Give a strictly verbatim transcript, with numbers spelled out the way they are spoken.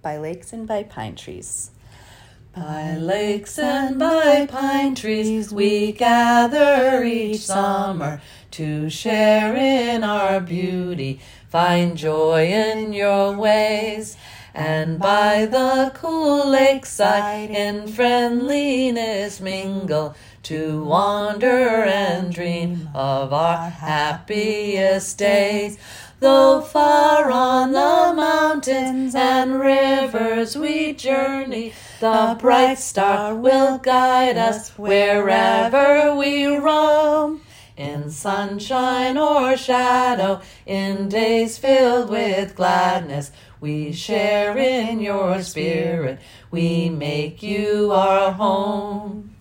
by lakes and by pine trees. By lakes and by pine trees we gather each summer to share in our beauty, find joy in your ways. And by the cool lakeside in friendliness mingle, to wander and dream of our happiest days. Though far on the mountains and rivers we journey, the bright star will guide us wherever we roam. In sunshine or shadow, in days filled with gladness, we share in your spirit, we make you our home.